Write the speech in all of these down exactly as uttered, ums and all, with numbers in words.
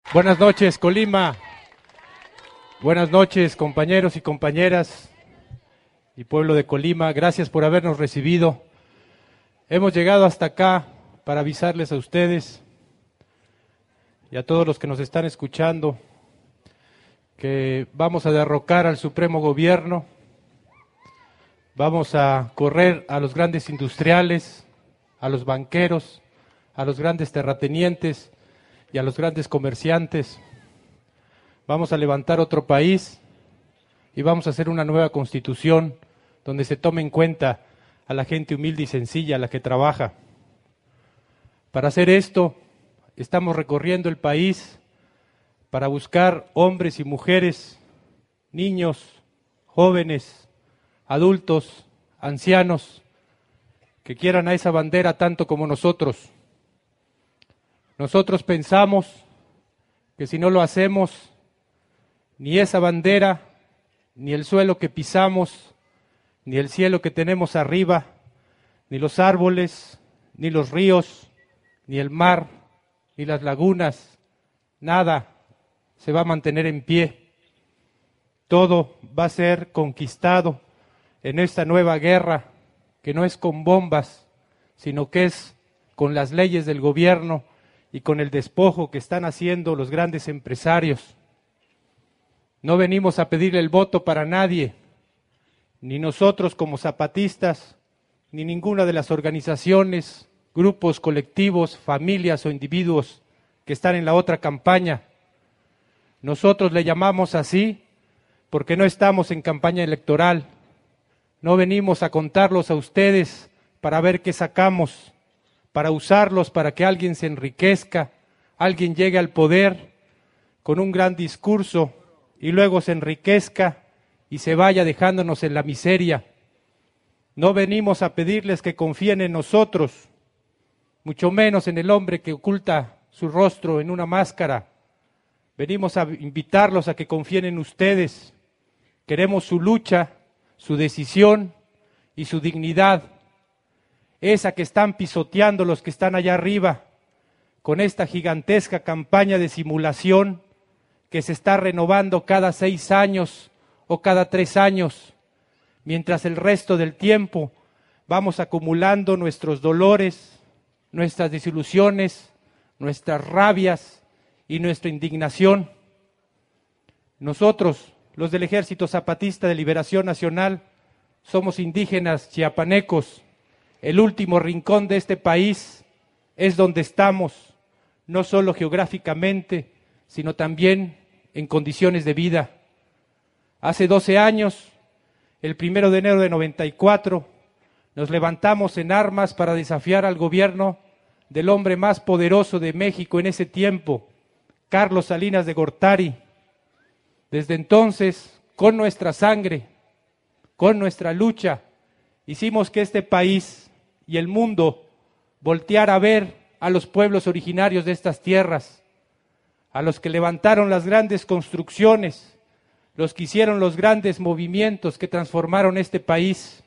Buenas noches, Colima. Buenas noches, compañeros y compañeras y pueblo de Colima. Gracias por habernos recibido. Hemos llegado hasta acá para avisarles a ustedes y a todos los que nos están escuchando que vamos a derrocar al Supremo Gobierno, vamos a correr a los grandes industriales, a los banqueros, a los grandes terratenientes y a los grandes comerciantes. Vamos a levantar otro país y vamos a hacer una nueva constitución donde se tome en cuenta a la gente humilde y sencilla, a la que trabaja. Para hacer esto, estamos recorriendo el país para buscar hombres y mujeres, niños, jóvenes, adultos, ancianos, que quieran a esa bandera tanto como nosotros. Nosotros pensamos que si no lo hacemos, ni esa bandera, ni el suelo que pisamos, ni el cielo que tenemos arriba, ni los árboles, ni los ríos, ni el mar, ni las lagunas, nada se va a mantener en pie. Todo va a ser conquistado en esta nueva guerra, que no es con bombas, sino que es con las leyes del gobierno y con el despojo que están haciendo los grandes empresarios. No venimos a pedirle el voto para nadie, ni nosotros como zapatistas, ni ninguna de las organizaciones, grupos, colectivos, familias o individuos que están en la otra campaña. Nosotros le llamamos así porque no estamos en campaña electoral. No venimos a contarlos a ustedes para ver qué sacamos, para usarlos para que alguien se enriquezca, alguien llegue al poder con un gran discurso y luego se enriquezca y se vaya dejándonos en la miseria. No venimos a pedirles que confíen en nosotros, mucho menos en el hombre que oculta su rostro en una máscara. Venimos a invitarlos a que confíen en ustedes. Queremos su lucha, su decisión y su dignidad, esa que están pisoteando los que están allá arriba, con esta gigantesca campaña de simulación que se está renovando cada seis años o cada tres años, mientras el resto del tiempo vamos acumulando nuestros dolores, nuestras desilusiones, nuestras rabias y nuestra indignación. Nosotros, los del Ejército Zapatista de Liberación Nacional, somos indígenas chiapanecos. El último rincón de este país es donde estamos, no solo geográficamente, sino también en condiciones de vida. Hace doce años, el primero de enero de noventa y cuatro, nos levantamos en armas para desafiar al gobierno del hombre más poderoso de México en ese tiempo, Carlos Salinas de Gortari. Desde entonces, con nuestra sangre, con nuestra lucha, hicimos que este país y el mundo volteara a ver a los pueblos originarios de estas tierras, a los que levantaron las grandes construcciones, los que hicieron los grandes movimientos que transformaron este país.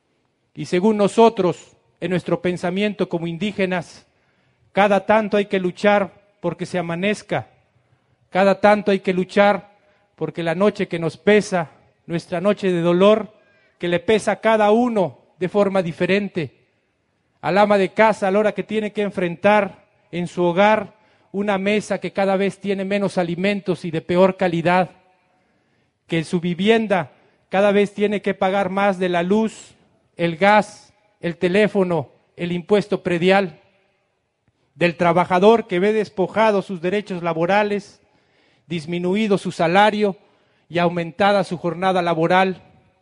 Y según nosotros, en nuestro pensamiento como indígenas, cada tanto hay que luchar porque se amanezca, cada tanto hay que luchar porque la noche que nos pesa, nuestra noche de dolor, que le pesa a cada uno de forma diferente. Al ama de casa a la hora que tiene que enfrentar en su hogar una mesa que cada vez tiene menos alimentos y de peor calidad, que en su vivienda cada vez tiene que pagar más de la luz, el gas, el teléfono, el impuesto predial, del trabajador que ve despojados sus derechos laborales, disminuido su salario y aumentada su jornada laboral,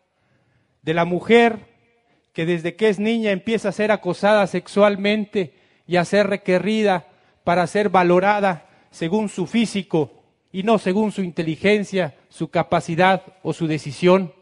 de la mujer que desde que es niña empieza a ser acosada sexualmente y a ser requerida para ser valorada según su físico y no según su inteligencia, su capacidad o su decisión.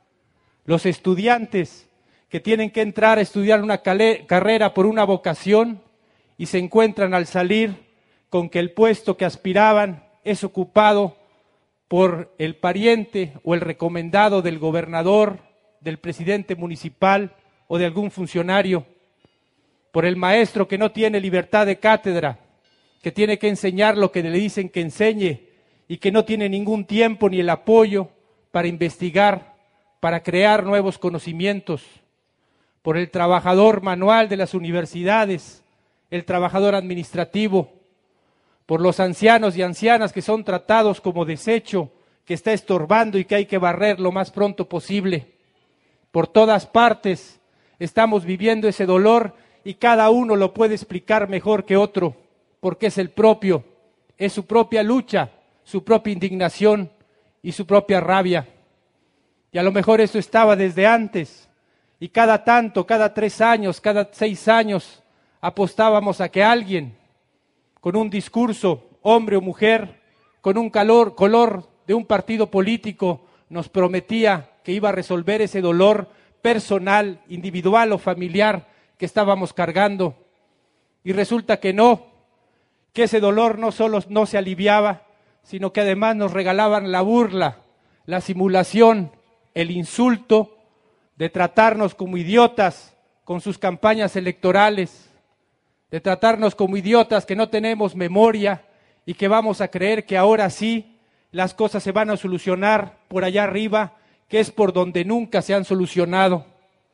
Los estudiantes que tienen que entrar a estudiar una carrera por una vocación y se encuentran al salir con que el puesto que aspiraban es ocupado por el pariente o el recomendado del gobernador, del presidente municipal o de algún funcionario, por el maestro que no tiene libertad de cátedra, que tiene que enseñar lo que le dicen que enseñe y que no tiene ningún tiempo ni el apoyo para investigar, para crear nuevos conocimientos, por el trabajador manual de las universidades, el trabajador administrativo, por los ancianos y ancianas que son tratados como desecho, que está estorbando y que hay que barrer lo más pronto posible. Por todas partes estamos viviendo ese dolor y cada uno lo puede explicar mejor que otro, porque es el propio, es su propia lucha, su propia indignación y su propia rabia. Y a lo mejor eso estaba desde antes, y cada tanto, cada tres años, cada seis años, apostábamos a que alguien, con un discurso, hombre o mujer, con un calor, color de un partido político, nos prometía que iba a resolver ese dolor personal, individual o familiar que estábamos cargando. Y resulta que no, que ese dolor no solo no se aliviaba, sino que además nos regalaban la burla, la simulación, el insulto de tratarnos como idiotas con sus campañas electorales, de tratarnos como idiotas que no tenemos memoria y que vamos a creer que ahora sí las cosas se van a solucionar por allá arriba, que es por donde nunca se han solucionado.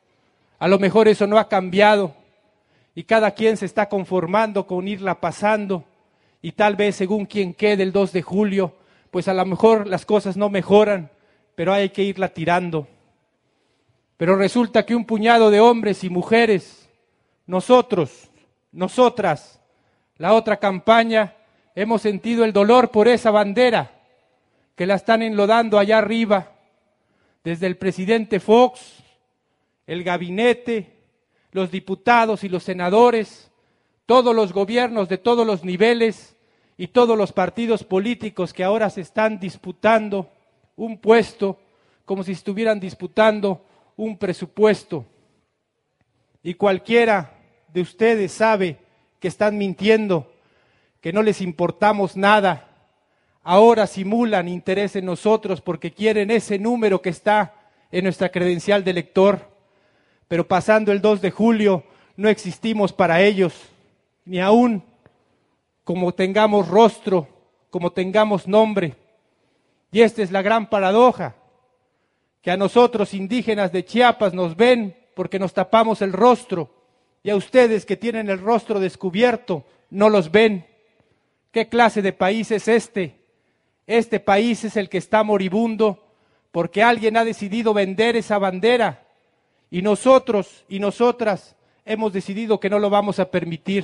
A lo mejor eso no ha cambiado y cada quien se está conformando con irla pasando y tal vez según quien quede el dos de julio, pues a lo mejor las cosas no mejoran, pero hay que irla tirando. Pero resulta que un puñado de hombres y mujeres, nosotros, nosotras, la otra campaña, hemos sentido el dolor por esa bandera que la están enlodando allá arriba, desde el presidente Fox, el gabinete, los diputados y los senadores, todos los gobiernos de todos los niveles y todos los partidos políticos que ahora se están disputando un puesto como si estuvieran disputando un presupuesto. Y cualquiera de ustedes sabe que están mintiendo, que no les importamos nada. Ahora simulan interés en nosotros porque quieren ese número que está en nuestra credencial de elector. Pero pasando el dos de julio no existimos para ellos, ni aún como tengamos rostro, como tengamos nombre. Y esta es la gran paradoja, que a nosotros indígenas de Chiapas nos ven porque nos tapamos el rostro, y a ustedes que tienen el rostro descubierto no los ven. ¿Qué clase de país es este? Este país es el que está moribundo porque alguien ha decidido vender esa bandera y nosotros y nosotras hemos decidido que no lo vamos a permitir.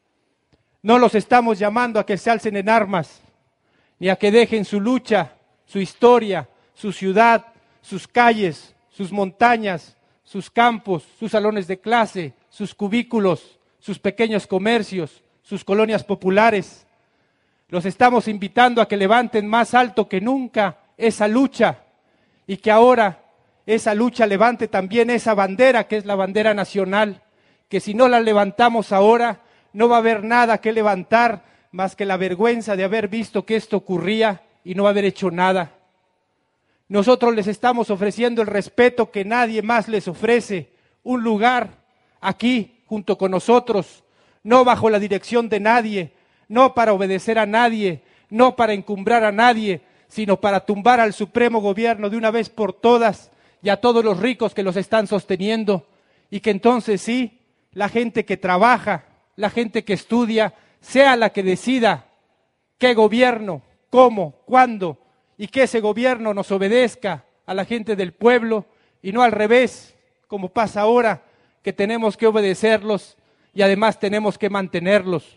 No los estamos llamando a que se alcen en armas, ni a que dejen su lucha, su historia, su ciudad, sus calles, sus montañas, sus campos, sus salones de clase, sus cubículos, sus pequeños comercios, sus colonias populares. Los estamos invitando a que levanten más alto que nunca esa lucha y que ahora esa lucha levante también esa bandera que es la bandera nacional, que si no la levantamos ahora no va a haber nada que levantar más que la vergüenza de haber visto que esto ocurría y no haber hecho nada. Nosotros les estamos ofreciendo el respeto que nadie más les ofrece, un lugar aquí junto con nosotros, no bajo la dirección de nadie, no para obedecer a nadie, no para encumbrar a nadie, sino para tumbar al supremo gobierno de una vez por todas y a todos los ricos que los están sosteniendo, y que entonces sí, la gente que trabaja, la gente que estudia, sea la que decida qué gobierno, cómo, cuándo, y que ese gobierno nos obedezca a la gente del pueblo y no al revés, como pasa ahora, que tenemos que obedecerlos y además tenemos que mantenerlos.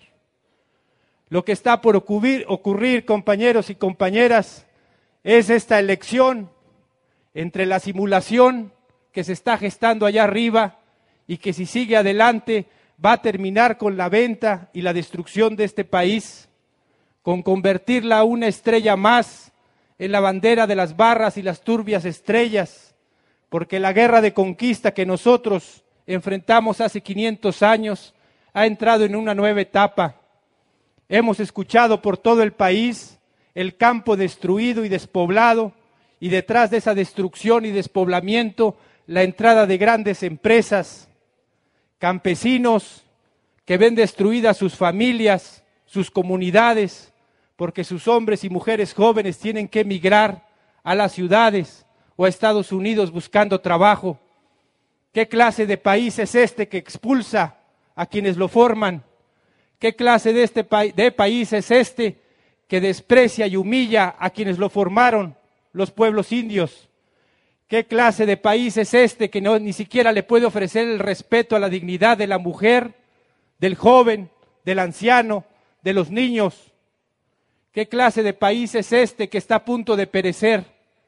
Lo que está por ocurrir, ocurrir, compañeros y compañeras, es esta elección entre la simulación que se está gestando allá arriba y que si sigue adelante va a terminar con la venta y la destrucción de este país, con convertirla a una estrella más en la bandera de las barras y las turbias estrellas, porque la guerra de conquista que nosotros enfrentamos hace quinientos años ha entrado en una nueva etapa. Hemos escuchado por todo el país el campo destruido y despoblado, y detrás de esa destrucción y despoblamiento la entrada de grandes empresas, campesinos que ven destruidas sus familias, sus comunidades, porque sus hombres y mujeres jóvenes tienen que emigrar a las ciudades o a Estados Unidos buscando trabajo. ¿Qué clase de país es este que expulsa a quienes lo forman? ¿Qué clase de, este pa- de país es este que desprecia y humilla a quienes lo formaron, los pueblos indios? ¿Qué clase de país es este que no, ni siquiera le puede ofrecer el respeto a la dignidad de la mujer, del joven, del anciano, de los niños? ¿Qué clase de país es este que está a punto de perecer?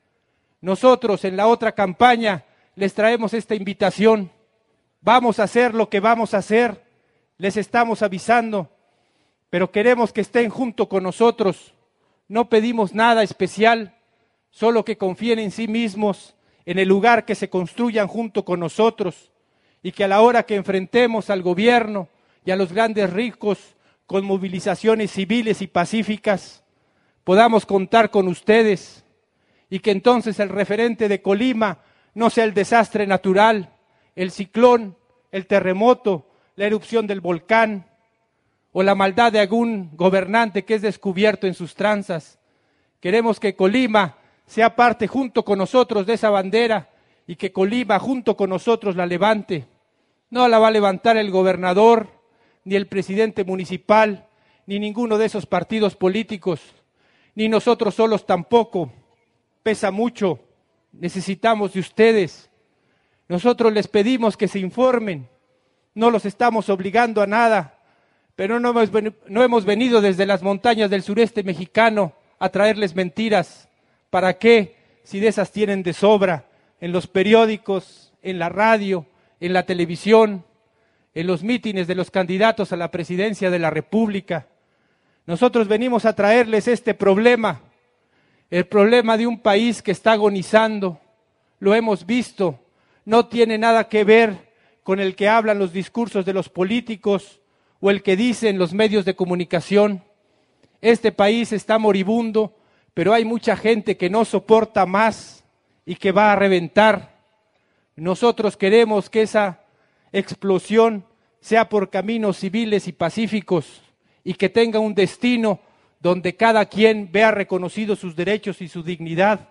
Nosotros en la otra campaña les traemos esta invitación. Vamos a hacer lo que vamos a hacer, les estamos avisando, pero queremos que estén junto con nosotros. No pedimos nada especial, solo que confíen en sí mismos, en el lugar que se construyan junto con nosotros, y que a la hora que enfrentemos al gobierno y a los grandes ricos con movilizaciones civiles y pacíficas, podamos contar con ustedes, y que entonces el referente de Colima no sea el desastre natural, el ciclón, el terremoto, la erupción del volcán, o la maldad de algún gobernante que es descubierto en sus tranzas. Queremos que Colima sea parte junto con nosotros de esa bandera, y que Colima junto con nosotros la levante. No la va a levantar el gobernador, ni el presidente municipal, ni ninguno de esos partidos políticos, ni nosotros solos tampoco. Pesa mucho, necesitamos de ustedes. Nosotros les pedimos que se informen, no los estamos obligando a nada, pero no hemos, no hemos venido desde las montañas del sureste mexicano a traerles mentiras. ¿Para qué? Si de esas tienen de sobra en los periódicos, en la radio, en la televisión, en los mítines de los candidatos a la presidencia de la República. Nosotros venimos a traerles este problema, el problema de un país que está agonizando. Lo hemos visto, no tiene nada que ver con el que hablan los discursos de los políticos o el que dicen los medios de comunicación. Este país está moribundo, pero hay mucha gente que no soporta más y que va a reventar. Nosotros queremos que esa explosión sea por caminos civiles y pacíficos, y que tenga un destino donde cada quien vea reconocidos sus derechos y su dignidad.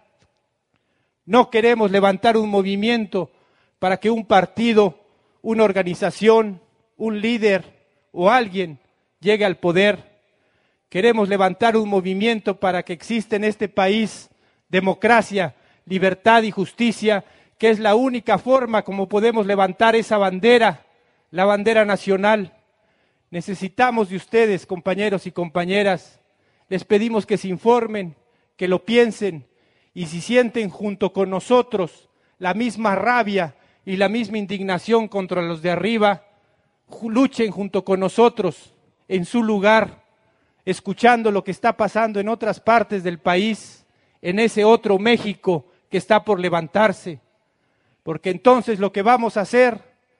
No queremos levantar un movimiento para que un partido, una organización, un líder o alguien llegue al poder. Queremos levantar un movimiento para que exista en este país democracia, libertad y justicia, que es la única forma como podemos levantar esa bandera, la bandera nacional. Necesitamos de ustedes, compañeros y compañeras. Les pedimos que se informen, que lo piensen, y si sienten junto con nosotros la misma rabia y la misma indignación contra los de arriba, luchen junto con nosotros en su lugar, escuchando lo que está pasando en otras partes del país, en ese otro México que está por levantarse. Porque entonces lo que vamos a hacer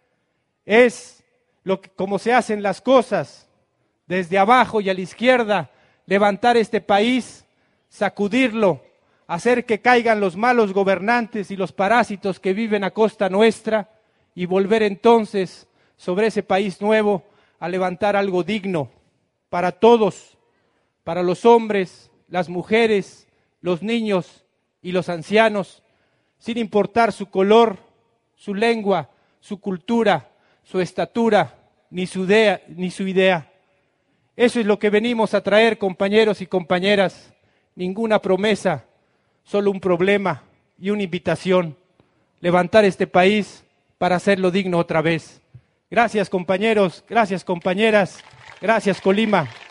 es, lo que, como se hacen las cosas, desde abajo y a la izquierda, levantar este país, sacudirlo, hacer que caigan los malos gobernantes y los parásitos que viven a costa nuestra, y volver entonces sobre ese país nuevo a levantar algo digno para todos, para los hombres, las mujeres, los niños y los ancianos, sin importar su color, su lengua, su cultura, su estatura, ni su idea, ni su idea. Eso es lo que venimos a traer, compañeros y compañeras. Ninguna promesa, solo un problema y una invitación. Levantar este país para hacerlo digno otra vez. Gracias, compañeros, gracias, compañeras, gracias, Colima.